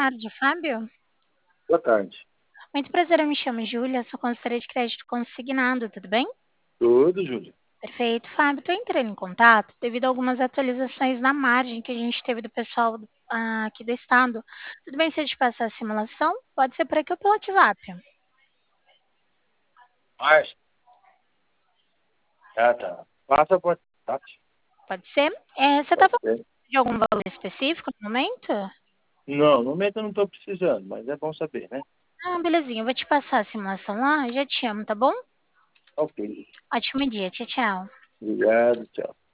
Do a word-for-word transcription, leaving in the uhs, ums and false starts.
tarde, Fábio. Boa tarde. Muito prazer, eu me chamo Júlia, sou consultora de crédito consignado, tudo bem? Tudo, Júlia. Perfeito, Fábio. Estou entrando em contato devido a algumas atualizações na margem que a gente teve do pessoal do- ah, aqui do estado. Tudo bem se eu te passar a simulação? Pode ser por aqui ou pelo WhatsApp. Mas, ah, tá. Passa por tá? Pode ser? É, você está Pode falando ser. de algum valor específico no momento? Não, no momento eu não estou precisando, mas é bom saber, né? Ah, belezinha, eu vou te passar a simulação lá, já te amo, tá bom? Ok. Ótimo dia, tchau, tchau. Obrigado, tchau.